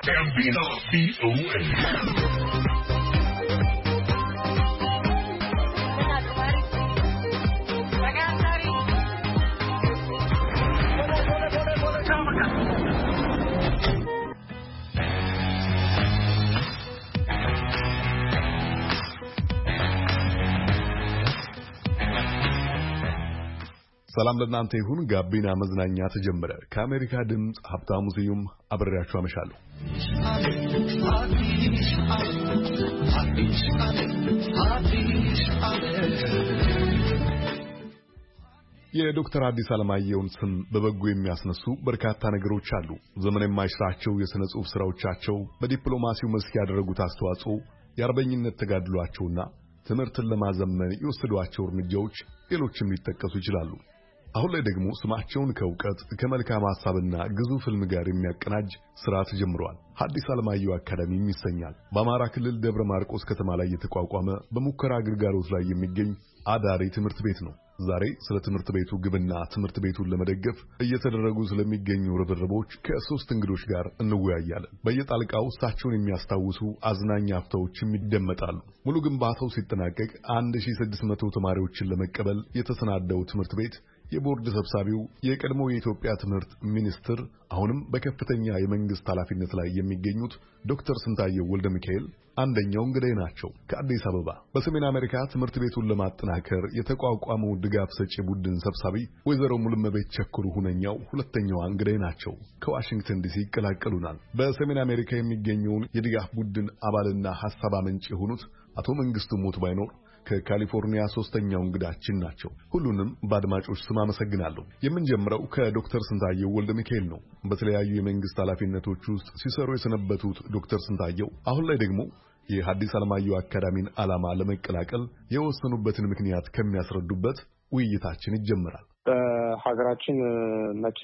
Gambino VOA. ሰላም ለእናንተ ይሁን። ጋቢና መዝናኛ ተጀመረ። ከአሜሪካ ድምጽ ሀብታሙ ስዩም አብሬያችሁ አመሻለሁ። የዶክተር ሐዲስ ዓለማየሁን ስም በበጎ የሚያስነሱ በርካታ ነገሮች አሉ። ዘመን የማይሽራቸው የሥነ ጽሑፍ ሥራዎቻቸው፣ በዲፕሎማሲው መስክ ያደረጉት አስተዋጽኦ፣ የአርበኝነት ተጋድሏቸውና ትምህርትን ለማዘመን የወሰዷቸው እርምጃዎች ሌሎችም ሊጠቀሱ ይችላሉ። አሁን ላይ ደግሞ ስማቸውን ከእውቀት ከመልካም ሐሳብና ግዙፍ ሕልም ጋር የሚያቀናጅ ሥራ ተጀምሯል። ሐዲስ ዓለማየሁ አካዳሚም ይሰኛል። በአማራ ክልል ደብረ ማርቆስ ከተማ ላይ የተቋቋመ በሙከራ አገልግሎት ላይ የሚገኝ አዳሪ ትምህርት ቤት ነው። ዛሬ ስለ ትምህርት ቤቱ ግብና ትምህርት ቤቱን ለመደገፍ እየተደረጉ ስለሚገኙ ርብርቦች ከሶስት እንግዶች ጋር እንወያያለን። በየጣልቃው እሳቸውን የሚያስታውሱ አዝናኝ አፍታዎችም ይደመጣሉ። ሙሉ ግንባታው ሲጠናቀቅ 1600 ተማሪዎችን ለመቀበል የተሰናዳው ትምህርት ቤት የቦርድ ሰብሳቢው የቀድሞ የኢትዮጵያ ትምህርት ሚኒስትር አሁንም በከፍተኛ የመንግስት ኃላፊነት ላይ የሚገኙት ዶክተር ስንታየው ወልደ ሚካኤል አንደኛው እንግዳይ ናቸው። ከአዲስ አበባ በሰሜን አሜሪካ ትምህርት ቤቱን ለማጠናከር የተቋቋመው ድጋፍ ሰጪ ቡድን ሰብሳቢ ወይዘሮ ሙሉመቤት ቸኩሩ ሁነኛው ሁለተኛው እንግዳይ ናቸው። ከዋሽንግተን ዲሲ ይቀላቀሉናል። በሰሜን አሜሪካ የሚገኘውን የድጋፍ ቡድን አባልና ሐሳብ አመንጭ የሆኑት አቶ መንግስቱ ሞት ባይኖር ከካሊፎርኒያ ሶስተኛው እንግዳችን ናቸው። ሁሉንም በአድማጮች ስም አመሰግናለሁ። የምንጀምረው ከዶክተር ስንታየው ወልደ ሚካኤል ነው። በተለያዩ የመንግስት ኃላፊነቶች ውስጥ ሲሰሩ የሰነበቱት ዶክተር ስንታየው አሁን ላይ ደግሞ የሐዲስ ዓለማየሁ አካዳሚን ዓላማ ለመቀላቀል የወሰኑበትን ምክንያት ከሚያስረዱበት ውይይታችን ይጀምራል። በሀገራችን መጪ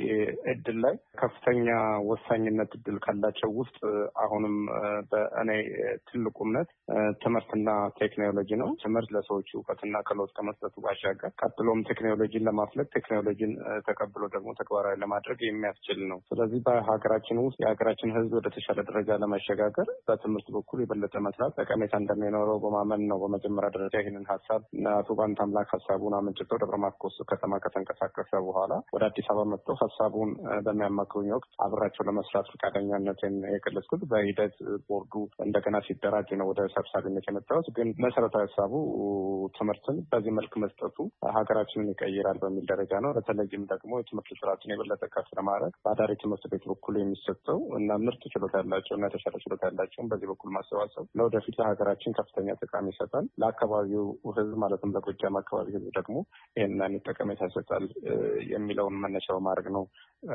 እድል ላይ ከፍተኛ ወሳኝነት እድል ካላቸው ውስጥ አሁንም በእኔ ትልቁ እምነት ትምህርትና ቴክኖሎጂ ነው። ትምህርት ለሰዎች እውቀትና ክህሎት ከመስጠቱ ባሻገር ቀጥሎም ቴክኖሎጂን ለማፍለቅ ቴክኖሎጂን ተቀብሎ ደግሞ ተግባራዊ ለማድረግ የሚያስችል ነው። ስለዚህ በሀገራችን ውስጥ የሀገራችን ሕዝብ ወደ ተሻለ ደረጃ ለማሸጋገር በትምህርት በኩል የበለጠ መስራት ጠቀሜታ እንደሚኖረው በማመን ነው። በመጀመሪያ ደረጃ ይህንን ሀሳብ አቶ ባንት አምላክ ሀሳቡን አመንጭተው ደብረ ማርቆስ ከተማ ከተንቀሳቀሰ በኋላ ወደ አዲስ አበባ መጥተው ሀሳቡን በሚያማክሩኝ ወቅት አብራቸው ለመስራት ፈቃደኛነትን የገለጽኩት። በሂደት ቦርዱ እንደገና ሲደራጅ ነው ወደ ሰብሳቢነት የመጣሁት። ግን መሰረታዊ ሀሳቡ ትምህርትን በዚህ መልክ መስጠቱ ሀገራችንን ይቀይራል በሚል ደረጃ ነው። በተለይም ደግሞ የትምህርት ስርዓትን የበለጠ ከፍ ለማድረግ በአዳሪ ትምህርት ቤት በኩል የሚሰጠው እና ምርጥ ችሎታ ያላቸው እና የተሻለ ችሎታ ያላቸውን በዚህ በኩል ማሰባሰብ ለወደፊት ለሀገራችን ከፍተኛ ጥቅም ይሰጣል። ለአካባቢው ሕዝብ ማለትም ለጎጃም አካባቢ ሕዝብ ደግሞ ይህንን ጠቀሜታ ይሰጣል የሚለውን መነሻ በማድረግ ነው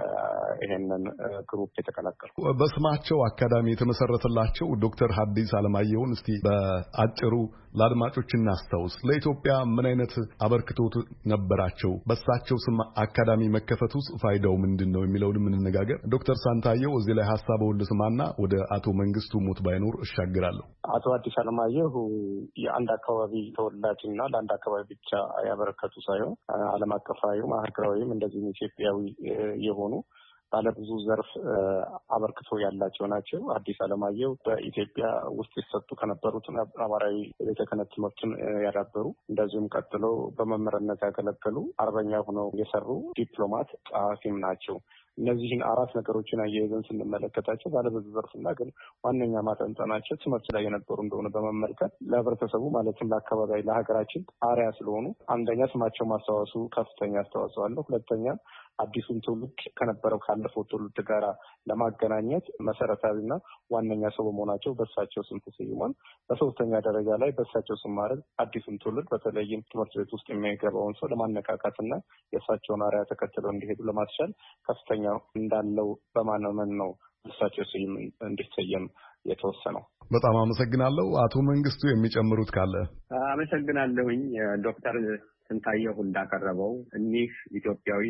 ይሄንን ግሩፕ የተቀላቀልኩ። በስማቸው አካዳሚ የተመሰረተላቸው ዶክተር ሐዲስ ዓለማየሁን እስቲ በአጭሩ ለአድማጮች እናስታውስ። ለኢትዮጵያ ምን አይነት አበርክቶት ነበራቸው? በሳቸው ስም አካዳሚ መከፈቱስ ፋይዳው ምንድን ነው የሚለውን እንነጋገር። ዶክተር ሳንታየው እዚህ ላይ ሐሳቡን ልስማና ወደ አቶ መንግስቱ ሞት ባይኖር እሻግራለሁ። አቶ ሐዲስ ዓለማየሁ የአንድ አካባቢ ተወላጅና ለአንድ አካባቢ ብቻ ያበረከቱ ሳይሆን ዓለም አቀፋዊ ሀገራዊም እንደዚህም ኢትዮጵያዊ የሆኑ ባለብዙ ዘርፍ አበርክቶ ያላቸው ናቸው። ሐዲስ ዓለማየሁ በኢትዮጵያ ውስጥ ይሰጡ ከነበሩት ነባራዊ ቤተ ክህነት ትምህርትን ያዳበሩ እንደዚሁም ቀጥሎ በመምህርነት ያገለገሉ አርበኛ ሆነው የሰሩ ዲፕሎማት ጸሐፊም ናቸው። እነዚህን አራት ነገሮችን አያይዘን ስንመለከታቸው ባለብዙ ዘርፍና ግን ዋነኛ ማጠንጠናቸው ትምህርት ላይ የነበሩ እንደሆነ በመመልከት ለህብረተሰቡ ማለትም ለአካባቢ ለሀገራችን አርአያ ስለሆኑ አንደኛ ስማቸው ማስታወሱ ከፍተኛ አስተዋጽኦ አለው። ሁለተኛ አዲሱን ትውልድ ከነበረው ካለፈው ትውልድ ጋር ለማገናኘት መሰረታዊና ዋነኛ ሰው በመሆናቸው በእሳቸው ስም ተሰይሟል። በሶስተኛ ደረጃ ላይ በእሳቸው ስም ማድረግ አዲሱን ትውልድ በተለይም ትምህርት ቤት ውስጥ የሚገባውን ሰው ለማነቃቃትና የእሳቸውን አርአያ ተከትለው እንዲሄዱ ለማስቻል ከፍተኛ እንዳለው በማመን ነው እሳቸው ስም እንዲሰየም የተወሰነው። በጣም አመሰግናለሁ። አቶ መንግስቱ የሚጨምሩት ካለ? አመሰግናለሁኝ። ዶክተር ስንታየሁ እንዳቀረበው እኒህ ኢትዮጵያዊ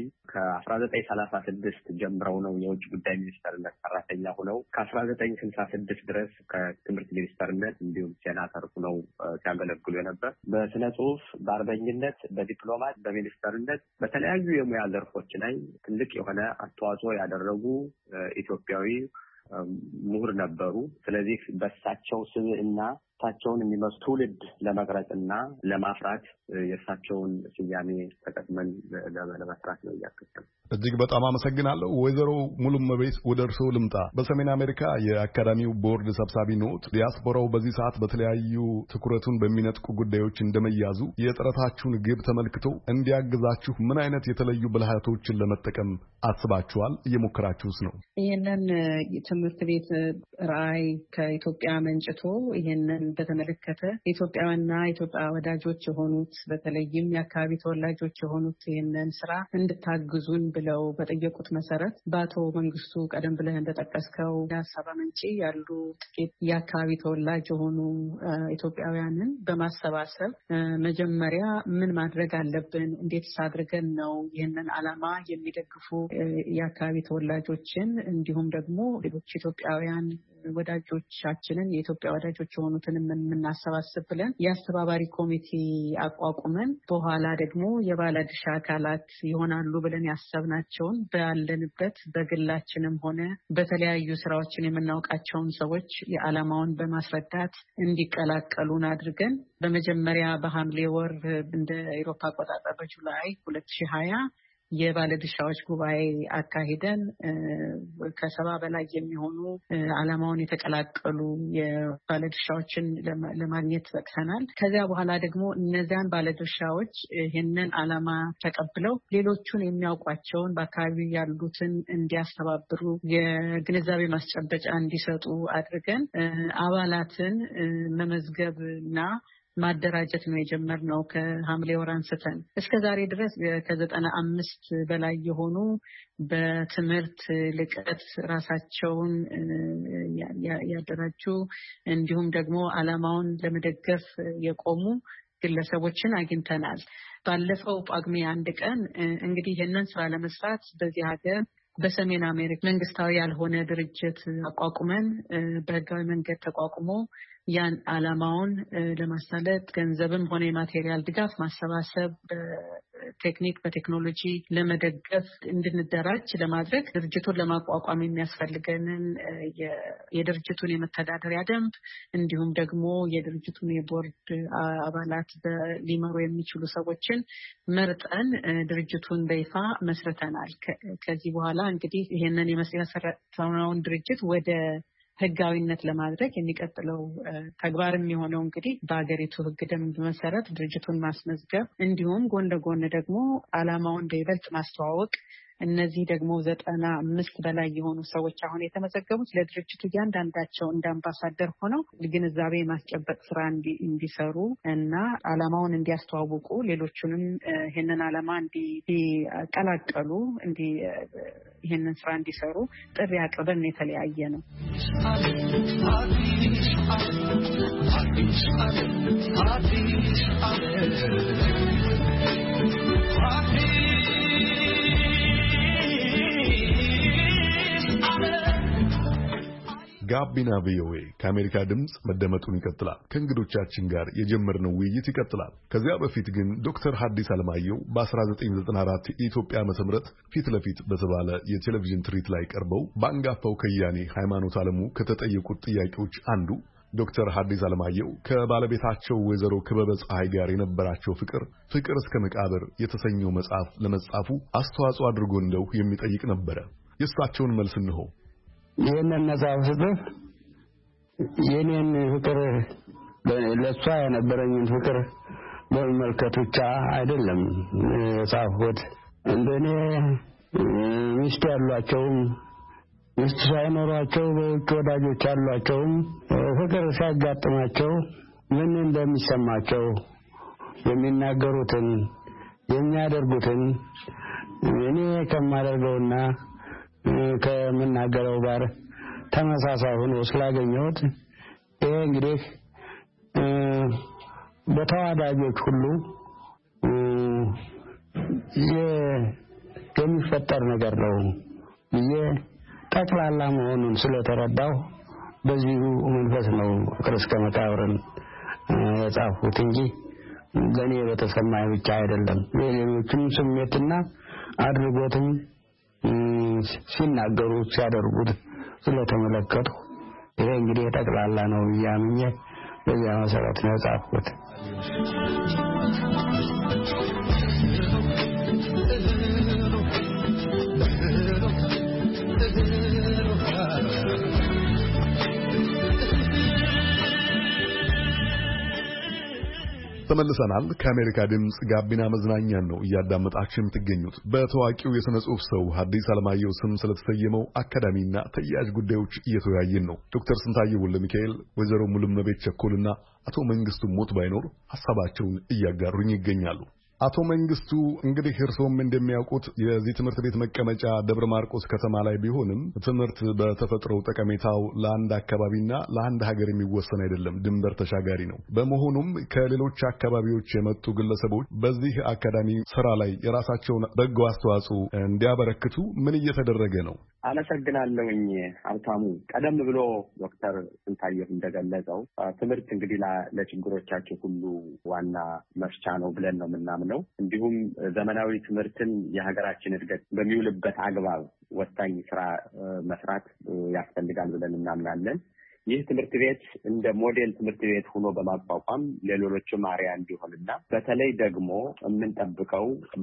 ከ1936 ጀምረው ነው የውጭ ጉዳይ ሚኒስተርነት ሰራተኛ ሆነው ከ1966 ድረስ ከትምህርት ሚኒስተርነት እንዲሁም ሴናተር ሆነው ሲያገለግሉ የነበር በስነ ጽሁፍ፣ በአርበኝነት፣ በዲፕሎማት፣ በሚኒስተርነት በተለያዩ የሙያ ዘርፎች ላይ ትልቅ የሆነ አስተዋጽኦ ያደረጉ ኢትዮጵያዊ ምሁር ነበሩ። ስለዚህ በሳቸው ስብዕና እሳቸውን የሚመስሉ ትውልድ ለመቅረጽና ለማፍራት የእሳቸውን ስያሜ ተጠቅመን ለመስራት ነው እያከተል። እጅግ በጣም አመሰግናለሁ። ወይዘሮ ሙሉመቤት ወደ እርስዎ ልምጣ። በሰሜን አሜሪካ የአካዳሚው ቦርድ ሰብሳቢ ኖት። ዲያስፖራው በዚህ ሰዓት በተለያዩ ትኩረቱን በሚነጥቁ ጉዳዮች እንደመያዙ የጥረታችሁን ግብ ተመልክቶ እንዲያግዛችሁ ምን አይነት የተለዩ ብልሃቶችን ለመጠቀም አስባችኋል? እየሞከራችሁስ ነው? ይህንን ትምህርት ቤት ራዕይ ከኢትዮጵያ መንጭቶ ይህንን በተመለከተ ኢትዮጵያውያንና ኢትዮጵያ ወዳጆች የሆኑት በተለይም የአካባቢ ተወላጆች የሆኑት ይህንን ስራ እንድታግዙን ብለው በጠየቁት መሰረት በአቶ መንግስቱ ቀደም ብለህ እንደጠቀስከው የሀሳብ አመንጪ ያሉ ጥቂት የአካባቢ ተወላጅ የሆኑ ኢትዮጵያውያንን በማሰባሰብ መጀመሪያ ምን ማድረግ አለብን፣ እንዴትስ አድርገን ነው ይህንን ዓላማ የሚደግፉ የአካባቢ ተወላጆችን እንዲሁም ደግሞ ሌሎች ኢትዮጵያውያን ወዳጆቻችንን የኢትዮጵያ ወዳጆች የሆኑትን የምናሰባስብ ብለን የአስተባባሪ ኮሚቴ አቋቁመን በኋላ ደግሞ የባለድርሻ አካላት ይሆናሉ ብለን ያሰብናቸውን ባለንበት በግላችንም ሆነ በተለያዩ ስራዎችን የምናውቃቸውን ሰዎች የዓላማውን በማስረዳት እንዲቀላቀሉን አድርገን በመጀመሪያ በሐምሌ ወር እንደ አውሮፓ አቆጣጠር በጁላይ 2020 የባለድርሻዎች ጉባኤ አካሂደን ከ70 በላይ የሚሆኑ ዓላማውን የተቀላቀሉ የባለድርሻዎችን ለማግኘት በቅተናል። ከዚያ በኋላ ደግሞ እነዚያን ባለድርሻዎች ይህንን ዓላማ ተቀብለው ሌሎቹን የሚያውቋቸውን በአካባቢው ያሉትን እንዲያስተባብሩ የግንዛቤ ማስጨበጫ እንዲሰጡ አድርገን አባላትን መመዝገብና ማደራጀት ነው የጀመርነው። ከሐምሌ ወር አንስተን እስከ ዛሬ ድረስ ከ95 በላይ የሆኑ በትምህርት ልቀት ራሳቸውን ያደራጁ እንዲሁም ደግሞ ዓላማውን ለመደገፍ የቆሙ ግለሰቦችን አግኝተናል። ባለፈው ጳጉሜ 1 ቀን እንግዲህ ይህንን ስራ ለመስራት በዚህ ሀገር በሰሜን አሜሪካ መንግስታዊ ያልሆነ ድርጅት አቋቁመን በህጋዊ መንገድ ተቋቁሞ ያን ዓላማውን ለማሳለጥ ገንዘብም ሆነ የማቴሪያል ድጋፍ ማሰባሰብ በቴክኒክ በቴክኖሎጂ ለመደገፍ እንድንደራጅ ለማድረግ ድርጅቱን ለማቋቋም የሚያስፈልገንን የድርጅቱን የመተዳደሪያ ደንብ እንዲሁም ደግሞ የድርጅቱን የቦርድ አባላት ሊመሩ የሚችሉ ሰዎችን መርጠን ድርጅቱን በይፋ መስርተናል። ከዚህ በኋላ እንግዲህ ይሄንን የመሰረተውን ድርጅት ወደ ህጋዊነት ለማድረግ የሚቀጥለው ተግባር የሚሆነው እንግዲህ በአገሪቱ ህግ ደንብ መሰረት ድርጅቱን ማስመዝገብ እንዲሁም ጎን ለጎን ደግሞ ዓላማውን በይበልጥ ማስተዋወቅ። እነዚህ ደግሞ 95 በላይ የሆኑ ሰዎች አሁን የተመዘገቡት ለድርጅቱ እያንዳንዳቸው እንደ አምባሳደር ሆነው ግንዛቤ ማስጨበጥ ስራ እንዲሰሩ እና ዓላማውን እንዲያስተዋውቁ ሌሎቹንም ይህንን ዓላማ እንዲቀላቀሉ ይህንን ስራ እንዲሰሩ ጥሪ አቅርበን የተለያየ ነው። ጋቢና ቪኦኤ ከአሜሪካ ድምጽ መደመጡን ይቀጥላል። ከእንግዶቻችን ጋር የጀመርነው ውይይት ይቀጥላል። ከዚያ በፊት ግን ዶክተር ሐዲስ ዓለማየሁ በ1994 የኢትዮጵያ ዓመተ ምህረት ፊት ለፊት በተባለ የቴሌቪዥን ትርኢት ላይ ቀርበው በአንጋፋው ከያኔ ሃይማኖት ዓለሙ ከተጠየቁት ጥያቄዎች አንዱ ዶክተር ሐዲስ ዓለማየሁ ከባለቤታቸው ወይዘሮ ክበበ ፀሐይ ጋር የነበራቸው ፍቅር እስከ መቃብር የተሰኘው መጽሐፍ ለመጻፉ አስተዋጽኦ አድርጎ እንደው የሚጠይቅ ነበረ። የእሳቸውን መልስ እንሆ። ይህንን መጽሐፍ ስጽፍ የኔን ፍቅር ለሷ የነበረኝን ፍቅር በመመልከት ብቻ አይደለም የጻፍኩት። እንደኔ ሚስት ያሏቸውም ሚስት ሳይኖራቸው በውጭ ወዳጆች ያሏቸውም ፍቅር ሲያጋጥማቸው ምን እንደሚሰማቸው የሚናገሩትን የሚያደርጉትን እኔ ከማደርገውና ከምናገረው ጋር ተመሳሳይ ሆኖ ስላገኘሁት ይሄ እንግዲህ በተዋዳጆች ሁሉ የሚፈጠር ነገር ነው ብዬ ጠቅላላ መሆኑን ስለተረዳሁ በዚሁ መንፈስ ነው ፍቅር እስከ መቃብርን የጻፍኩት እንጂ ለኔ በተሰማኝ ብቻ አይደለም። የሌሎችም ስሜትና አድርጎትም ሲናገሩ ሲያደርጉት ስለተመለከቱ ይሄ እንግዲህ ጠቅላላ ነው ያምኜ በዚያ መሰረት ነው ጻፍኩት። ተመልሰናል። ከአሜሪካ ድምጽ ጋቢና መዝናኛ ነው እያዳመጣችሁ የምትገኙት። በታዋቂው የሥነ ጽሑፍ ሰው ሐዲስ ዓለማየሁ ስም ስለተሰየመው አካዳሚና ተያያዥ ጉዳዮች እየተወያየን ነው። ዶክተር ስንታየሁ ወልደሚካኤል፣ ወይዘሮ ሙሉመቤት ቸኮልና አቶ መንግስቱ ሞት ባይኖር ሐሳባቸውን እያጋሩኝ ይገኛሉ። አቶ መንግስቱ እንግዲህ እርስዎም እንደሚያውቁት የዚህ ትምህርት ቤት መቀመጫ ደብረ ማርቆስ ከተማ ላይ ቢሆንም ትምህርት በተፈጥሮው ጠቀሜታው ለአንድ አካባቢና ለአንድ ሀገር የሚወሰን አይደለም፣ ድንበር ተሻጋሪ ነው። በመሆኑም ከሌሎች አካባቢዎች የመጡ ግለሰቦች በዚህ አካዳሚ ስራ ላይ የራሳቸውን በጎ አስተዋጽኦ እንዲያበረክቱ ምን እየተደረገ ነው? አመሰግናለሁኝ ሀብታሙ። ቀደም ብሎ ዶክተር ስንታየሁ እንደገለጸው ትምህርት እንግዲህ ለችግሮቻችን ሁሉ ዋና መፍቻ ነው ብለን ነው የምናምነው። እንዲሁም ዘመናዊ ትምህርትን የሀገራችን እድገት በሚውልበት አግባብ ወሳኝ ስራ መስራት ያስፈልጋል ብለን እናምናለን። ይህ ትምህርት ቤት እንደ ሞዴል ትምህርት ቤት ሆኖ በማቋቋም ለሌሎችም አርአያ እንዲሆንና በተለይ ደግሞ የምንጠብቀው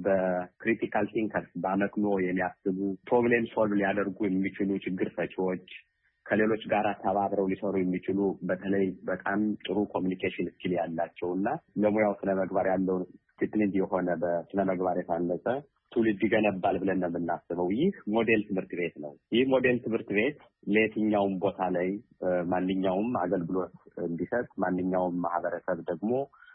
በክሪቲካል ቲንከርስ በአመክንዮ የሚያስቡ ፕሮብሌም ሶልቭ ሊያደርጉ የሚችሉ ችግር ፈቺዎች ከሌሎች ጋር ተባብረው ሊሰሩ የሚችሉ በተለይ በጣም ጥሩ ኮሚኒኬሽን ስኪል ያላቸውና ለሙያው ስነ ምግባር ያለው ዲሲፕሊን የሆነ በስነ ምግባር የታነጸ ትውልድ ይገነባል ብለን ነው የምናስበው። ይህ ሞዴል ትምህርት ቤት ነው። ይህ ሞዴል ትምህርት ቤት ለየትኛውም ቦታ ላይ ማንኛውም አገልግሎት እንዲሰጥ ማንኛውም ማህበረሰብ ደግሞ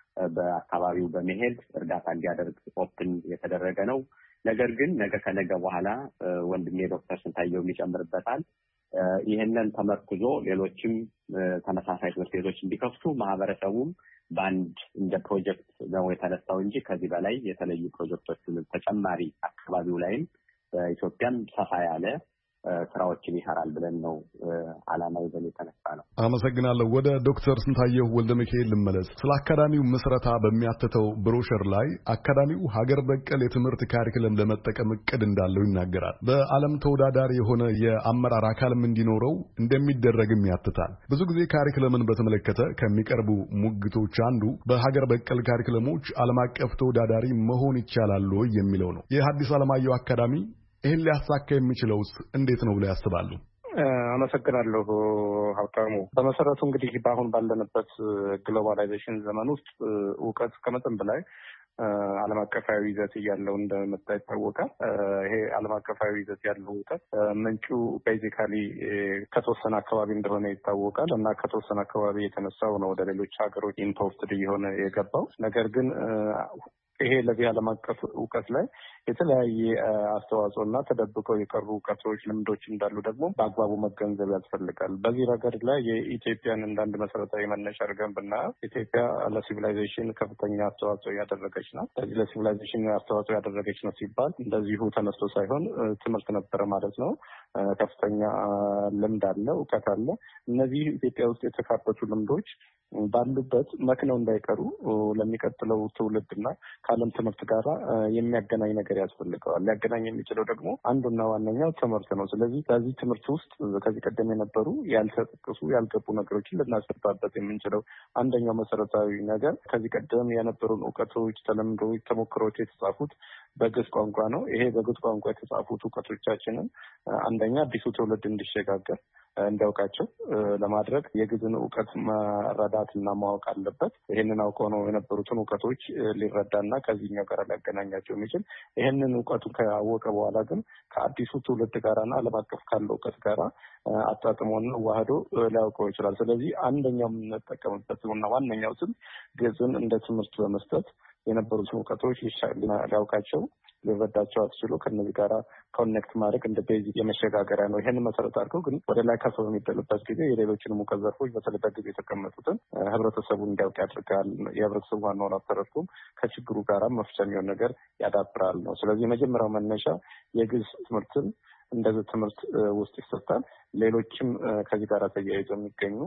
በአካባቢው በመሄድ እርዳታ እንዲያደርግ ኦፕን የተደረገ ነው። ነገር ግን ነገ ከነገ በኋላ ወንድሜ ዶክተር ስንታየሁ የሚጨምርበታል ይሄንን ተመርኩዞ ሌሎችም ተመሳሳይ ትምህርት ቤቶች እንዲከፍቱ ማህበረሰቡም ባንድ እንደ ፕሮጀክት ነው የተነሳው እንጂ ከዚህ በላይ የተለዩ ፕሮጀክቶችን ተጨማሪ አካባቢው ላይም በኢትዮጵያም ሰፋ ያለ ስራዎችን ይሰራል ብለን ነው ዓላማው ይዘን የተነሳ ነው። አመሰግናለሁ። ወደ ዶክተር ስንታየሁ ወልደሚካኤል ልመለስ። ስለ አካዳሚው መስረታ በሚያተተው ብሮሸር ላይ አካዳሚው ሀገር በቀል የትምህርት ካሪኩለም ለመጠቀም እቅድ እንዳለው ይናገራል። በዓለም ተወዳዳሪ የሆነ የአመራር አካልም እንዲኖረው እንደሚደረግም ያትታል። ብዙ ጊዜ ካሪኩለምን በተመለከተ ከሚቀርቡ ሙግቶች አንዱ በሀገር በቀል ካሪኩለሞች ዓለም አቀፍ ተወዳዳሪ መሆን ይቻላል ወይ የሚለው ነው። የሐዲስ ዓለማየሁ አካዳሚ ይህን ሊያሳካ የሚችለውስ እንዴት ነው ብለው ያስባሉ? አመሰግናለሁ ሀብታሙ። በመሰረቱ እንግዲህ በአሁን ባለንበት ግሎባላይዜሽን ዘመን ውስጥ እውቀት ከመጠን በላይ ዓለም አቀፋዊ ይዘት እያለው እንደመጣ ይታወቃል። ይሄ ዓለም አቀፋዊ ይዘት ያለው እውቀት ምንጩ ቤዚካሊ ከተወሰነ አካባቢ እንደሆነ ይታወቃል እና ከተወሰነ አካባቢ የተነሳው ነው ወደ ሌሎች ሀገሮች ኢምፖርትድ እየሆነ የገባው። ነገር ግን ይሄ ለዚህ ዓለም አቀፍ እውቀት ላይ የተለያየ አስተዋጽኦ እና ተደብቀው የቀሩ እውቀቶች፣ ልምዶች እንዳሉ ደግሞ በአግባቡ መገንዘብ ያስፈልጋል። በዚህ ረገድ ላይ የኢትዮጵያን እንዳንድ መሰረታዊ መነሻ አድርገን ብናየው ኢትዮጵያ ለሲቪላይዜሽን ከፍተኛ አስተዋጽኦ ያደረገች ነው። ለዚህ ለሲቪላይዜሽን አስተዋጽኦ ያደረገች ነው ሲባል እንደዚሁ ተነስቶ ሳይሆን ትምህርት ነበረ ማለት ነው። ከፍተኛ ልምድ አለ፣ እውቀት አለ። እነዚህ ኢትዮጵያ ውስጥ የተካተቱ ልምዶች ባሉበት መክነው እንዳይቀሩ ለሚቀጥለው ትውልድና ከዓለም ትምህርት ጋር የሚያገናኝ ነገር ያስፈልገዋል። ሊያገናኝ የሚችለው ደግሞ አንዱና ዋነኛው ትምህርት ነው። ስለዚህ በዚህ ትምህርት ውስጥ ከዚህ ቀደም የነበሩ ያልተጠቀሱ ያልገቡ ነገሮችን ልናስገባበት የምንችለው አንደኛው መሰረታዊ ነገር ከዚህ ቀደም የነበሩን እውቀቶች፣ ተለምዶች፣ ተሞክሮች የተጻፉት በግዕዝ ቋንቋ ነው። ይሄ በግዕዝ ቋንቋ የተጻፉት እውቀቶቻችንን አንደኛ አዲሱ ትውልድ እንዲሸጋገር እንዲያውቃቸው ለማድረግ የግዕዝን እውቀት መረዳትና ማወቅ አለበት። ይህንን አውቀው ነው የነበሩትን እውቀቶች ሊረዳና ከዚህኛው ጋር ሊያገናኛቸው የሚችል። ይህንን እውቀቱን ካወቀ በኋላ ግን ከአዲሱ ትውልድ ጋራና ዓለም አቀፍ ካለው እውቀት ጋራ አጣጥሞና ዋህዶ ሊያውቀው ይችላል። ስለዚህ አንደኛው የምንጠቀምበት እና ዋነኛው ስም ግዕዝን እንደ ትምህርት በመስጠት የነበሩትን እውቀቶች ሊያውቃቸው ሊረዳቸው አትችሉ ከነዚህ ጋራ ኮኔክት ማድረግ እንደ ቤዚክ የመሸጋገሪያ ነው። ይህን መሰረት አድርገው ግን ወደ ላይ ከፍ በሚደልበት ጊዜ የሌሎችንም እውቀት ዘርፎች በተለይ በጊዜ የተቀመጡትን ህብረተሰቡ እንዲያውቅ ያደርጋል። የህብረተሰቡ ዋናውን አተረፍኩም ከችግሩ ጋራ መፍቻ የሚሆን ነገር ያዳብራል ነው። ስለዚህ የመጀመሪያው መነሻ የግዕዝ ትምህርትን እንደዚህ ትምህርት ውስጥ ይሰጣል። ሌሎችም ከዚህ ጋር ተያይዘው የሚገኙ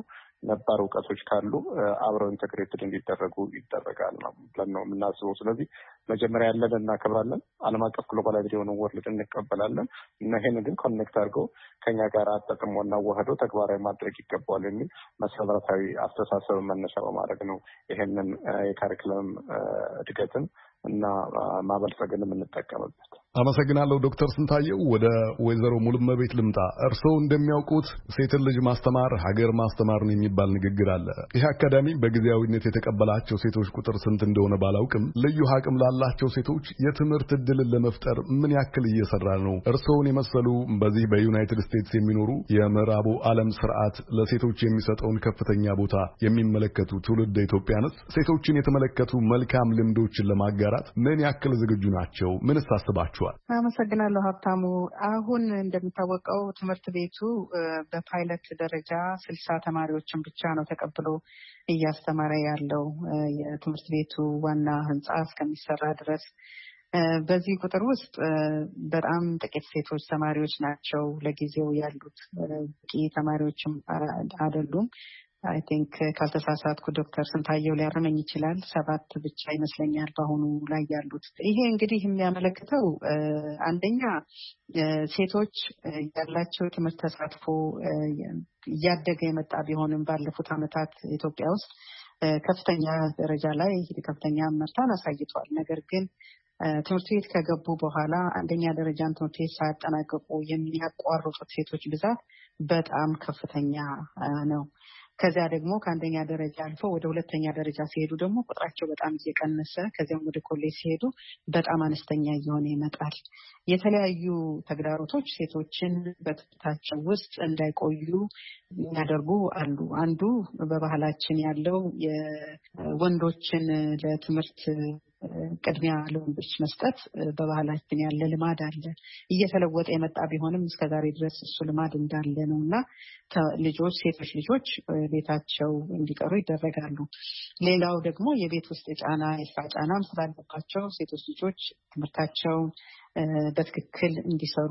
ነባር እውቀቶች ካሉ አብረው ኢንተግሬትድ እንዲደረጉ ይደረጋል ነው ብለን ነው የምናስበው። ስለዚህ መጀመሪያ ያለን እናከብራለን፣ ዓለም አቀፍ ግሎባላይዝድ የሆነ ወርልድ እንቀበላለን እና ይሄን ግን ኮኔክት አድርገው ከኛ ጋር አጣጥሞና ወህዶ ተግባራዊ ማድረግ ይገባዋል የሚል መሰረታዊ አስተሳሰብ መነሻ በማድረግ ነው ይሄንን የካሪኩለም እድገትን እና ማበልጸግን የምንጠቀምበት። አመሰግናለሁ ዶክተር ስንታየው። ወደ ወይዘሮ ሙሉመቤት ልምጣ። እርስዎ እንደሚያውቁት ሴትን ልጅ ማስተማር ሀገር ማስተማርን የሚባል ንግግር አለ። ይህ አካዳሚ በጊዜያዊነት የተቀበላቸው ሴቶች ቁጥር ስንት እንደሆነ ባላውቅም ልዩ አቅም ላላቸው ሴቶች የትምህርት ዕድልን ለመፍጠር ምን ያክል እየሰራ ነው? እርስዎን የመሰሉ በዚህ በዩናይትድ ስቴትስ የሚኖሩ የምዕራቡ ዓለም ስርዓት ለሴቶች የሚሰጠውን ከፍተኛ ቦታ የሚመለከቱ ትውልደ ኢትዮጵያንስ ሴቶችን የተመለከቱ መልካም ልምዶችን ለማጋራት ምን ያክል ዝግጁ ናቸው? ምንስ አስባችኋል? አመሰግናለሁ ሀብታሙ። አሁን እንደሚታወቀው ትምህርት ቤቱ በፓይለት ደረጃ 60 ተማሪዎችን ብቻ ነው ተቀብሎ እያስተማረ ያለው የትምህርት ቤቱ ዋና ህንጻ እስከሚሰራ ድረስ። በዚህ ቁጥር ውስጥ በጣም ጥቂት ሴቶች ተማሪዎች ናቸው ለጊዜው ያሉት። በቂ ተማሪዎችም አይደሉም። አይ ቲንክ ካልተሳሳትኩ ዶክተር ስንታየው ሊያርመኝ ይችላል። 7 ብቻ ይመስለኛል በአሁኑ ላይ ያሉት። ይሄ እንግዲህ የሚያመለክተው አንደኛ ሴቶች ያላቸው ትምህርት ተሳትፎ እያደገ የመጣ ቢሆንም ባለፉት ዓመታት ኢትዮጵያ ውስጥ ከፍተኛ ደረጃ ላይ ከፍተኛ ምርታን አሳይቷል። ነገር ግን ትምህርት ቤት ከገቡ በኋላ አንደኛ ደረጃን ትምህርት ቤት ሳያጠናቅቁ የሚያቋርጡት ሴቶች ብዛት በጣም ከፍተኛ ነው። ከዚያ ደግሞ ከአንደኛ ደረጃ አልፎ ወደ ሁለተኛ ደረጃ ሲሄዱ ደግሞ ቁጥራቸው በጣም እየቀነሰ ከዚያም ወደ ኮሌጅ ሲሄዱ በጣም አነስተኛ እየሆነ ይመጣል። የተለያዩ ተግዳሮቶች ሴቶችን በትምህርታቸው ውስጥ እንዳይቆዩ የሚያደርጉ አሉ። አንዱ በባህላችን ያለው የወንዶችን ለትምህርት ቅድሚያ ለወንዶች መስጠት በባህላችን ያለ ልማድ አለ። እየተለወጠ የመጣ ቢሆንም እስከዛሬ ድረስ እሱ ልማድ እንዳለ ነውና ልጆች ሴቶች ልጆች ቤታቸው እንዲቀሩ ይደረጋሉ። ሌላው ደግሞ የቤት ውስጥ ጫና የስራ ጫናም ስላለባቸው ሴቶች ልጆች ትምህርታቸውን በትክክል እንዲሰሩ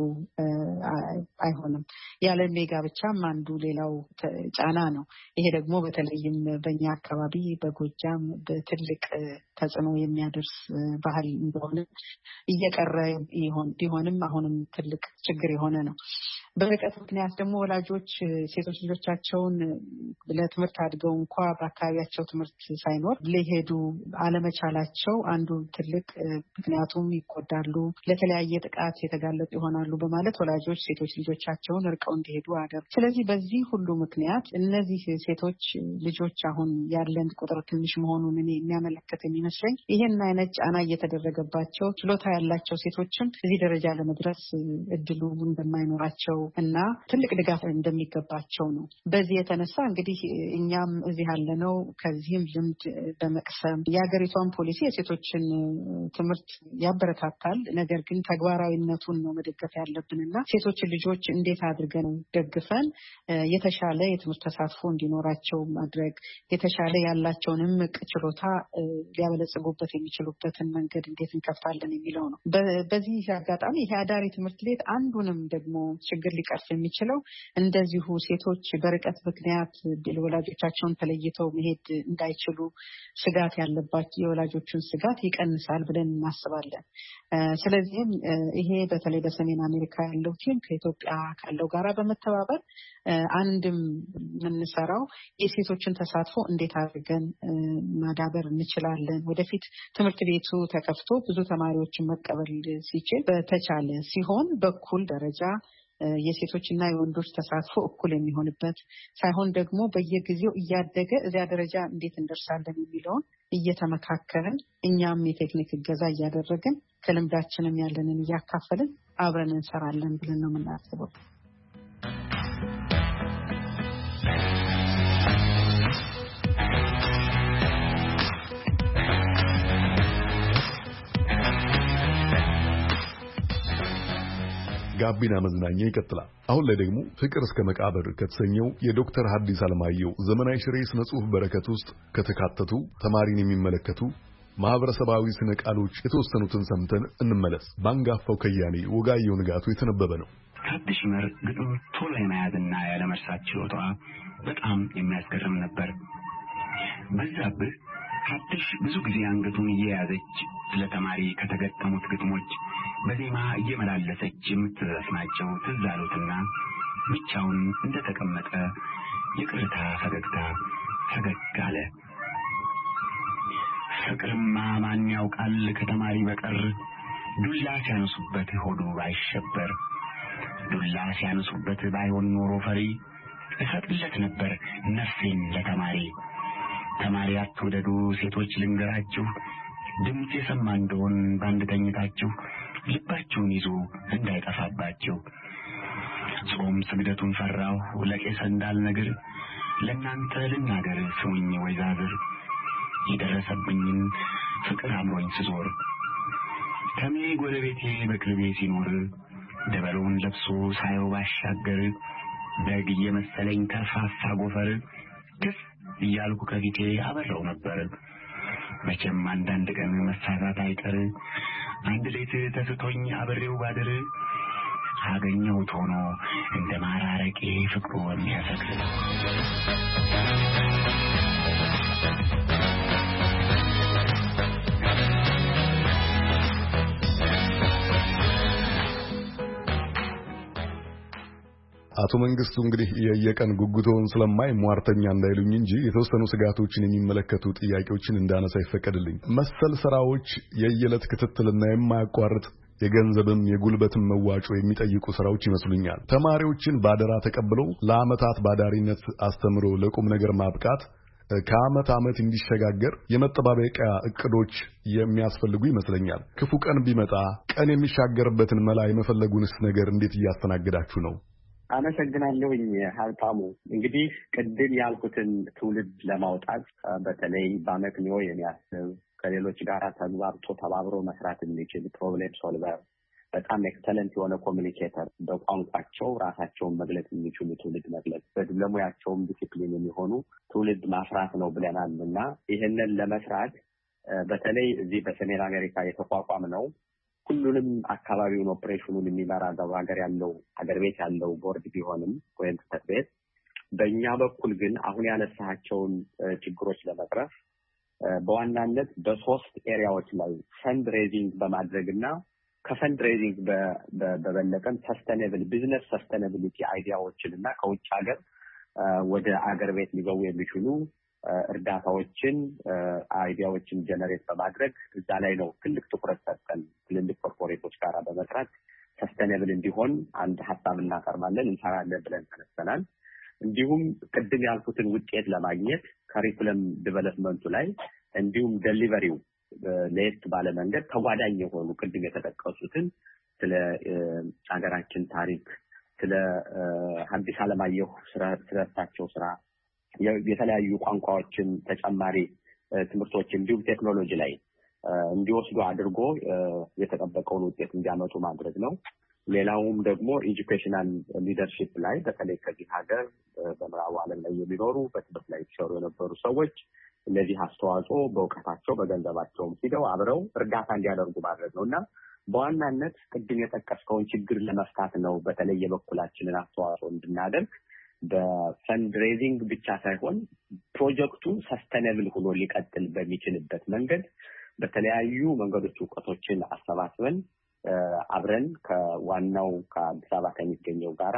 አይሆንም። ያለ ጋብቻም አንዱ ሌላው ጫና ነው። ይሄ ደግሞ በተለይም በእኛ አካባቢ በጎጃም በትልቅ ተጽዕኖ የሚያደርስ ባህል እንደሆነ እየቀረ ቢሆንም አሁንም ትልቅ ችግር የሆነ ነው። በርቀት ምክንያት ደግሞ ወላጆች ሴቶች ልጆቻቸውን ለትምህርት አድገው እንኳ በአካባቢያቸው ትምህርት ሳይኖር ሊሄዱ አለመቻላቸው አንዱ ትልቅ ምክንያቱም ይጎዳሉ፣ ለተለያየ ጥቃት የተጋለጡ ይሆናሉ በማለት ወላጆች ሴቶች ልጆቻቸውን ርቀው እንዲሄዱ አደረጉ። ስለዚህ በዚህ ሁሉ ምክንያት እነዚህ ሴቶች ልጆች አሁን ያለን ቁጥር ትንሽ መሆኑን እኔ የሚያመለክት የሚመስለኝ ይሄን አይነት ጫና እየተደረገባቸው ችሎታ ያላቸው ሴቶችም እዚህ ደረጃ ለመድረስ እድሉ እንደማይኖራቸው እና ትልቅ ድጋፍ እንደሚገባቸው ነው። በዚህ የተነሳ እንግዲህ እኛም እዚህ ያለነው ከዚህም ልምድ በመቅሰም የሀገሪቷን ፖሊሲ የሴቶችን ትምህርት ያበረታታል። ነገር ግን ተግባራዊነቱን ነው መደገፍ ያለብንና ሴቶችን ልጆች እንዴት አድርገን ደግፈን የተሻለ የትምህርት ተሳትፎ እንዲኖራቸው ማድረግ የተሻለ ያላቸውን እምቅ ችሎታ ሊያበለጽጉበት የሚችሉበትን መንገድ እንዴት እንከፍታለን የሚለው ነው። በዚህ አጋጣሚ ይሄ አዳሪ ትምህርት ቤት አንዱንም ደግሞ ችግር ሊቀርፍ የሚችለው እንደዚሁ ሴቶች በርቀት ምክንያት ወላጆቻቸውን ተለይተው መሄድ እንዳይችሉ ስጋት ያለባቸው የወላጆችን ስጋት ይቀንሳል ብለን እናስባለን። ስለዚህም ይሄ በተለይ በሰሜን አሜሪካ ያለው ቲም ከኢትዮጵያ ካለው ጋራ በመተባበር አንድም የምንሰራው የሴቶችን ተሳትፎ እንዴት አድርገን ማዳበር እንችላለን። ወደፊት ትምህርት ቤቱ ተከፍቶ ብዙ ተማሪዎችን መቀበል ሲችል በተቻለ ሲሆን በኩል ደረጃ የሴቶችና የወንዶች ተሳትፎ እኩል የሚሆንበት ሳይሆን ደግሞ በየጊዜው እያደገ እዚያ ደረጃ እንዴት እንደርሳለን የሚለውን እየተመካከልን እኛም የቴክኒክ እገዛ እያደረግን ከልምዳችንም ያለንን እያካፈልን አብረን እንሰራለን ብለን ነው የምናስበው። ጋቢና መዝናኛ ይቀጥላል። አሁን ላይ ደግሞ ፍቅር እስከ መቃብር ከተሰኘው የዶክተር ሐዲስ ዓለማየሁ ዘመናዊ ሽሬ ስነ ጽሑፍ በረከት ውስጥ ከተካተቱ ተማሪን የሚመለከቱ ማህበረሰባዊ ስነ ቃሎች የተወሰኑትን ሰምተን እንመለስ። ባንጋፋው ከያኔ ወጋየሁ ንጋቱ የተነበበ ነው። ከአዲስ መር ግጥም ቶሎ የመያዝና ያለመርሳት ችሎታዋ በጣም የሚያስገርም ነበር። በዛብህ ከአዲስ ብዙ ጊዜ አንገቱን እየያዘች ለተማሪ ከተገጠሙት ግጥሞች በዜማ እየመላለሰች የምትዘፍናቸው ትዝ አሉትና ብቻውን እንደተቀመጠ የቅርታ ፈገግታ ፈገግ አለ። ፍቅርማ ማን ያውቃል ከተማሪ በቀር ዱላ ሲያነሱበት ሆዱ ባይሸበር ዱላ ሲያነሱበት ባይሆን ኖሮ ፈሪ እሰጥለት ነበር ነፍሴን ለተማሪ ተማሪ አትውደዱ ሴቶች ልንገራችሁ ድምፅ የሰማ እንደሆን ባንድ ተኝታችሁ ልባችሁን ይዞ እንዳይጠፋባችሁ ጾም ስግደቱን ፈራው ለቄስ እንዳልነግር ለእናንተ ልናገር ስሙኝ ወይዛዝር የደረሰብኝን ፍቅር አምሮኝ ስዞር ከሜ ጎረቤቴ በቅርቤ ሲኖር ደበሎን ለብሶ ሳየው ባሻገር ደግ የመሰለኝ ከፋፋ ጎፈር ደስ እያልኩ ከፊቴ አበረው ነበር። መቼም አንዳንድ ቀን መሳሳት አይቀር አንድ ሌት ተስቶኝ አብሬው ባድር አገኘሁት ሆኖ እንደ ማራረቄ ፍቅሩ የሚያሰክር አቶ መንግስቱ እንግዲህ የየቀን ጉጉቶን ስለማይ ሟርተኛ እንዳይሉኝ እንጂ የተወሰኑ ስጋቶችን የሚመለከቱ ጥያቄዎችን እንዳነሳ ይፈቀድልኝ። መሰል ስራዎች የየለት ክትትልና የማያቋርጥ የገንዘብም የጉልበትም መዋጮ የሚጠይቁ ስራዎች ይመስሉኛል። ተማሪዎችን ባደራ ተቀብለው ለአመታት ባዳሪነት አስተምሮ ለቁም ነገር ማብቃት ከአመት አመት እንዲሸጋገር የመጠባበቂያ እቅዶች የሚያስፈልጉ ይመስለኛል። ክፉ ቀን ቢመጣ ቀን የሚሻገርበትን መላ የመፈለጉንስ ነገር እንዴት እያስተናገዳችሁ ነው? አመሰግናለሁኝ ሀብታሙ። እንግዲህ ቅድም ያልኩትን ትውልድ ለማውጣት በተለይ በአመክንዮ የሚያስብ ከሌሎች ጋር ተግባብቶ ተባብሮ መስራት የሚችል ፕሮብሌም ሶልቨር በጣም ኤክሰለንት የሆነ ኮሚኒኬተር በቋንቋቸው ራሳቸውን መግለጽ የሚችሉ ትውልድ መግለጽ በሙያቸውም ዲሲፕሊን የሚሆኑ ትውልድ ማፍራት ነው ብለናል እና ይህንን ለመስራት በተለይ እዚህ በሰሜን አሜሪካ የተቋቋም ነው ሁሉንም አካባቢውን ኦፕሬሽኑን የሚመራ ሀገር ቤት ያለው ቦርድ ቢሆንም ወይም ጽሕፈት ቤት በእኛ በኩል ግን አሁን ያነሳቸውን ችግሮች ለመቅረፍ በዋናነት በሶስት ኤሪያዎች ላይ ፈንድ ሬዚንግ በማድረግና ከፈንድ ሬዚንግ በበለጠም ሰስተኔብል ቢዝነስ ሰስተኔቢሊቲ አይዲያዎችንና ከውጭ ሀገር ወደ አገር ቤት ሊገቡ የሚችሉ እርዳታዎችን አይዲያዎችን ጀነሬት በማድረግ እዛ ላይ ነው ትልቅ ትኩረት ሰጥተን ትልልቅ ኮርፖሬቶች ጋር በመስራት ሰስተኔብል እንዲሆን አንድ ሀሳብ እናቀርባለን እንሰራለን ብለን ተነስተናል። እንዲሁም ቅድም ያልኩትን ውጤት ለማግኘት ካሪኩለም ዲቨሎፕመንቱ ላይ እንዲሁም ዴሊቨሪው ለየት ባለ መንገድ ተጓዳኝ የሆኑ ቅድም የተጠቀሱትን ስለ ሀገራችን ታሪክ ስለ ሐዲስ ዓለማየሁ ስለሳቸው ስራ የተለያዩ ቋንቋዎችን ተጨማሪ ትምህርቶች እንዲሁም ቴክኖሎጂ ላይ እንዲወስዱ አድርጎ የተጠበቀውን ውጤት እንዲያመጡ ማድረግ ነው። ሌላውም ደግሞ ኤጁኬሽናል ሊደርሺፕ ላይ በተለይ ከዚህ ሀገር በምዕራቡ ዓለም ላይ የሚኖሩ በትምህርት ላይ ሲሰሩ የነበሩ ሰዎች እነዚህ አስተዋጽኦ በእውቀታቸው በገንዘባቸውም ሲደው አብረው እርዳታ እንዲያደርጉ ማድረግ ነውና በዋናነት ቅድም የጠቀስከውን ችግር ለመፍታት ነው በተለይ የበኩላችንን አስተዋጽኦ እንድናደርግ በፈንድ ሬዚንግ ብቻ ሳይሆን ፕሮጀክቱ ሰስተኔብል ሆኖ ሊቀጥል በሚችልበት መንገድ በተለያዩ መንገዶች እውቀቶችን አሰባስበን አብረን ከዋናው ከአዲስ አበባ ከሚገኘው ጋራ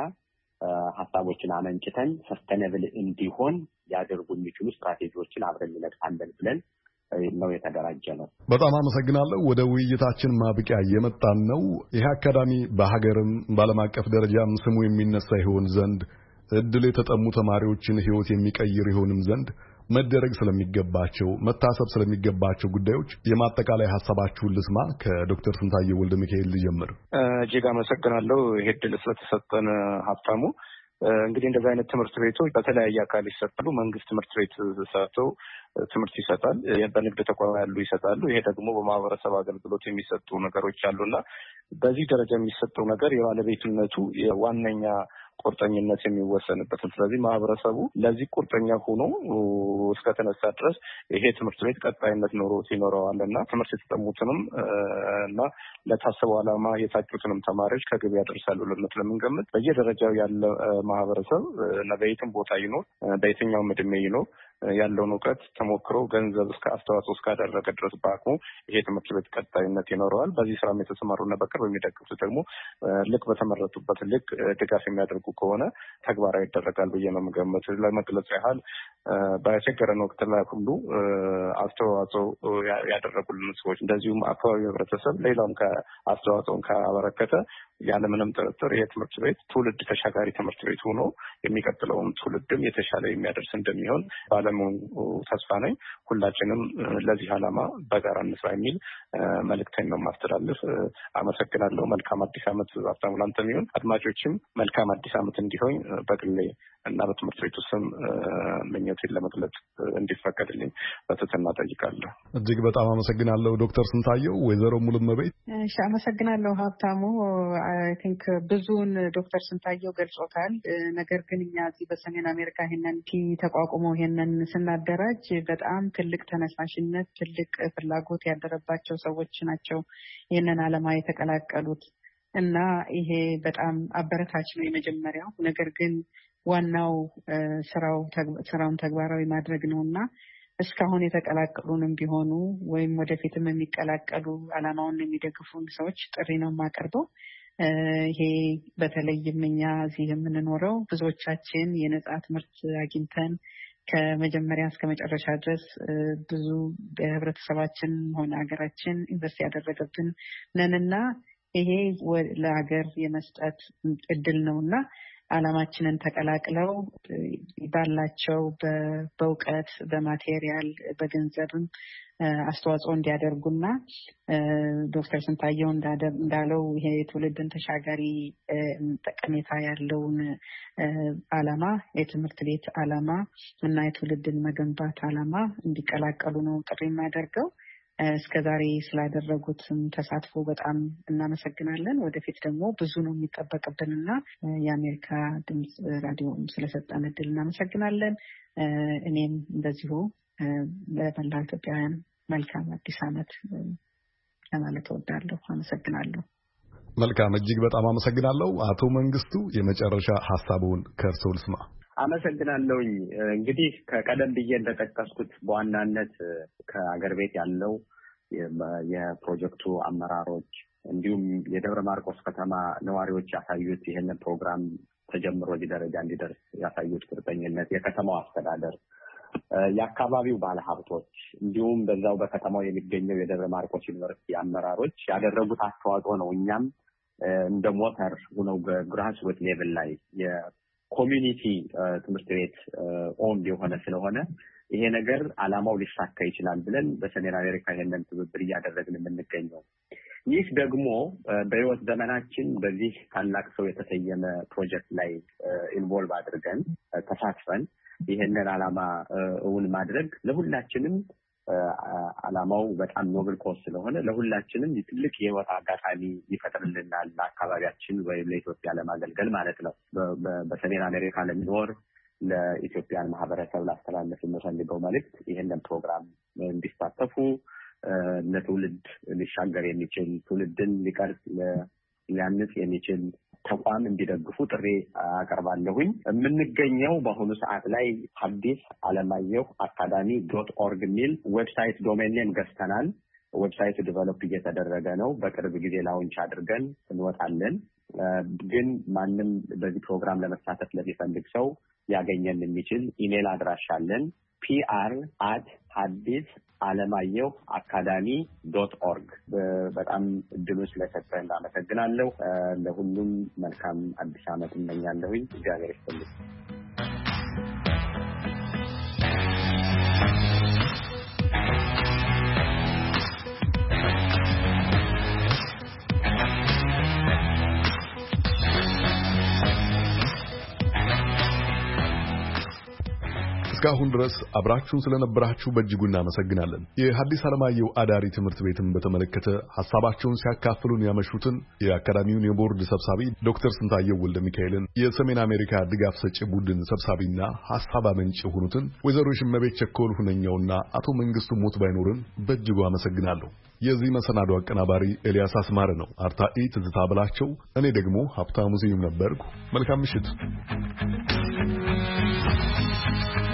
ሐሳቦችን አመንጭተን ሰስተኔብል እንዲሆን ያደርጉ የሚችሉ ስትራቴጂዎችን አብረን እንነድፋለን ብለን ነው የተደራጀነው። በጣም አመሰግናለሁ። ወደ ውይይታችን ማብቂያ እየመጣን ነው። ይህ አካዳሚ በሀገርም በዓለም አቀፍ ደረጃም ስሙ የሚነሳ ይሆን ዘንድ እድል የተጠሙ ተማሪዎችን ህይወት የሚቀይር ይሆንም ዘንድ መደረግ ስለሚገባቸው መታሰብ ስለሚገባቸው ጉዳዮች የማጠቃላይ ሐሳባችሁን ልስማ። ከዶክተር ስንታየው ወልደ ሚካኤል ልጀምር። እጅግ አመሰግናለሁ ይሄ እድል ስለተሰጠን ሀብታሙ። እንግዲህ እንደዚህ አይነት ትምህርት ቤቶች በተለያየ አካል ይሰጣሉ። መንግስት ትምህርት ቤት ሰጥቶ ትምህርት ይሰጣል። በንግድ ተቋም ያሉ ይሰጣሉ። ይሄ ደግሞ በማህበረሰብ አገልግሎት የሚሰጡ ነገሮች አሉና በዚህ ደረጃ የሚሰጠው ነገር የባለቤትነቱ የዋነኛ ቁርጠኝነት የሚወሰንበት። ስለዚህ ማህበረሰቡ ለዚህ ቁርጠኛ ሆኖ እስከተነሳ ድረስ ይሄ ትምህርት ቤት ቀጣይነት ይኖረዋልና ትምህርት የተጠሙትንም እና ለታሰበው ዓላማ የታጩትንም ተማሪዎች ከግብ ያደርሳሉ ብለን ስለምንገምት በየደረጃው ያለ ማህበረሰብ እና በየትም ቦታ ይኖር በየትኛውም እድሜ ይኖር ያለውን እውቀት ተሞክሮ ገንዘብ እስከ አስተዋጽኦ እስካደረገ ድረስ በአቅሙ ይሄ ትምህርት ቤት ቀጣይነት ይኖረዋል። በዚህ ስራም የተሰማሩና በቅርብ የሚደግፉት ደግሞ ልክ በተመረጡበት ልክ ድጋፍ የሚያደርጉ ከሆነ ተግባራዊ ይደረጋል ብዬ ነው የምገምት። ለመግለጽ ያህል በቸገረን ወቅት ላይ ሁሉ አስተዋጽኦ ያደረጉልን ሰዎች እንደዚሁም አካባቢ ህብረተሰብ ሌላውም ከአስተዋጽኦን ካበረከተ ያለምንም ጥርጥር ይሄ ትምህርት ቤት ትውልድ ተሻጋሪ ትምህርት ቤት ሆኖ የሚቀጥለውን ትውልድም የተሻለ የሚያደርስ እንደሚሆን ባለሙሉ ተስፋ ነኝ። ሁላችንም ለዚህ ዓላማ በጋራ እንስራ የሚል መልእክቴን ነው ማስተላለፍ። አመሰግናለሁ። መልካም አዲስ ዓመት ሀብታሙ ላንተም ይሁን አድማጮችም መልካም አዲስ ዓመት እንዲሆን በግሌ እና በትምህርት ቤቱ ስም ምኞቴን ለመግለጽ እንዲፈቀድልኝ በትህትና ጠይቃለሁ። እጅግ በጣም አመሰግናለሁ ዶክተር ስንታየው። ወይዘሮ ሙሉመቤት። እሺ፣ አመሰግናለሁ ሀብታሙ። አይ ቲንክ ብዙውን ዶክተር ስንታየው ገልጾታል። ነገር ግን እኛ እዚህ በሰሜን አሜሪካ ይሄንን ተቋቁሞ ይሄንን ስናደራጅ በጣም ትልቅ ተነሳሽነት፣ ትልቅ ፍላጎት ያደረባቸው ሰዎች ናቸው ይሄንን ዓላማ የተቀላቀሉት እና ይሄ በጣም አበረታች ነው የመጀመሪያው። ነገር ግን ዋናው ስራውን ተግባራዊ ማድረግ ነውና እስካሁን የተቀላቀሉንም ቢሆኑ ወይም ወደፊትም የሚቀላቀሉ ዓላማውን የሚደግፉን ሰዎች ጥሪ ነው የማቀርበው። ይሄ በተለይም እኛ እዚህ የምንኖረው ብዙዎቻችን የነጻ ትምህርት አግኝተን ከመጀመሪያ እስከ መጨረሻ ድረስ ብዙ በህብረተሰባችን ሆነ ሀገራችን ኢንቨስት ያደረገብን ነንና ይሄ ለሀገር የመስጠት እድል ነውና ዓላማችንን ተቀላቅለው ባላቸው በእውቀት፣ በማቴሪያል፣ በገንዘብም አስተዋጽኦ እንዲያደርጉና ዶክተር ስንታየው እንዳለው ይሄ ትውልድን ተሻጋሪ ጠቀሜታ ያለውን ዓላማ የትምህርት ቤት ዓላማ እና የትውልድን መገንባት ዓላማ እንዲቀላቀሉ ነው ጥሪ የማደርገው። እስከዛሬ ስላደረጉትም ተሳትፎ በጣም እናመሰግናለን። ወደፊት ደግሞ ብዙ ነው የሚጠበቅብንና የአሜሪካ ድምጽ ራዲዮም ስለሰጠን እድል እናመሰግናለን። እኔም እንደዚሁ ለመላ ኢትዮጵያውያን መልካም አዲስ ዓመት ለማለት እወዳለሁ። አመሰግናለሁ። መልካም፣ እጅግ በጣም አመሰግናለሁ። አቶ መንግስቱ የመጨረሻ ሐሳቡን ከእርስዎ ልስማ። አመሰግናለሁኝ። እንግዲህ ከቀደም ብዬ እንደጠቀስኩት በዋናነት ከአገር ቤት ያለው የፕሮጀክቱ አመራሮች እንዲሁም የደብረ ማርቆስ ከተማ ነዋሪዎች ያሳዩት ይህንን ፕሮግራም ተጀምሮ እዚህ ደረጃ እንዲደርስ ያሳዩት ቁርጠኝነት፣ የከተማው አስተዳደር፣ የአካባቢው ባለሀብቶች እንዲሁም በዛው በከተማው የሚገኘው የደብረ ማርቆስ ዩኒቨርሲቲ አመራሮች ያደረጉት አስተዋጽኦ ነው እኛም እንደ ሞተር ሆነው በግራስሩት ሌቭል ላይ ኮሚኒቲ ትምህርት ቤት ኦንድ የሆነ ስለሆነ ይሄ ነገር ዓላማው ሊሳካ ይችላል ብለን በሰሜን አሜሪካ ይሄንን ትብብር እያደረግን የምንገኘው። ይህ ደግሞ በህይወት ዘመናችን በዚህ ታላቅ ሰው የተሰየመ ፕሮጀክት ላይ ኢንቮልቭ አድርገን ተሳትፈን ይሄንን ዓላማ እውን ማድረግ ለሁላችንም ዓላማው በጣም ኖብል ኮዝ ስለሆነ ለሁላችንም ትልቅ የህይወት አጋጣሚ ይፈጥርልናል። ለአካባቢያችን ወይም ለኢትዮጵያ ለማገልገል ማለት ነው። በሰሜን አሜሪካ ለሚኖር ለኢትዮጵያን ማህበረሰብ ላስተላለፍ የምፈልገው መልእክት ይህንን ፕሮግራም እንዲሳተፉ ለትውልድ ሊሻገር የሚችል ትውልድን ሊቀርጽ ሊያንጽ የሚችል ተቋም እንዲደግፉ ጥሪ አቀርባለሁኝ። የምንገኘው በአሁኑ ሰዓት ላይ ሐዲስ ዓለማየሁ አካዳሚ .org የሚል ዌብሳይት ዶሜን ኔም ገዝተናል። ዌብሳይቱ ዲቨሎፕ እየተደረገ ነው። በቅርብ ጊዜ ላውንች አድርገን እንወጣለን። ግን ማንም በዚህ ፕሮግራም ለመሳተፍ ለሚፈልግ ሰው ያገኘን የሚችል ኢሜል አድራሻ አለን። pr@hadisalamayehacademy.org። በጣም እድሉን ስለሰጠን አመሰግናለሁ። ለሁሉም መልካም አዲስ ዓመት እመኛለሁኝ። እግዚአብሔር ይስጥልኝ። እስካሁን ድረስ አብራችሁን ስለነበራችሁ በእጅጉ እናመሰግናለን። የሐዲስ ዓለማየሁ አዳሪ ትምህርት ቤትን በተመለከተ ሐሳባቸውን ሲያካፍሉን ያመሹትን የአካዳሚውን የቦርድ ሰብሳቢ ዶክተር ስንታየው ወልደ ሚካኤልን፣ የሰሜን አሜሪካ ድጋፍ ሰጪ ቡድን ሰብሳቢና ሐሳብ አመንጭ የሆኑትን ወይዘሮ ሽመቤት ቸኮል ሁነኛውና አቶ መንግስቱ ሞት ባይኖርን በእጅጉ አመሰግናለሁ። የዚህ መሰናዶ አቀናባሪ ኤልያስ አስማረ ነው። አርታኢ ትዝታ ብላቸው፣ እኔ ደግሞ ሀብታሙ ስዩም ነበርኩ። መልካም ምሽት።